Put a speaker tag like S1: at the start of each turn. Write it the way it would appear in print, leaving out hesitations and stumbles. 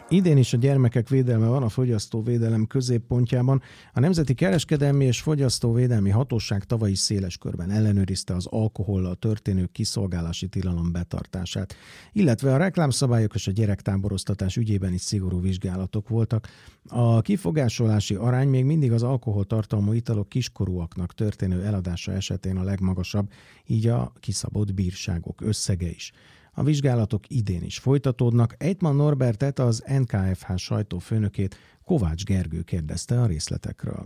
S1: Idén is a gyermekek védelme van a fogyasztóvédelem középpontjában. A Nemzeti Kereskedelmi és Fogyasztóvédelmi Hatóság tavaly is széles körben ellenőrizte az alkohollal történő kiszolgálási tilalom betartását, illetve a reklámszabályok és a gyerektáboroztatás ügyében is szigorú vizsgálatok voltak. A kifogásolási arány még mindig az alkoholtartalmú italok kiskorúaknak történő eladása esetén a legmagasabb, így a kiszabott bírságok összege is. A vizsgálatok idén is folytatódnak. Ejtman Norbertet, az NKFH sajtófőnökét, Kovács Gergő kérdezte a részletekről.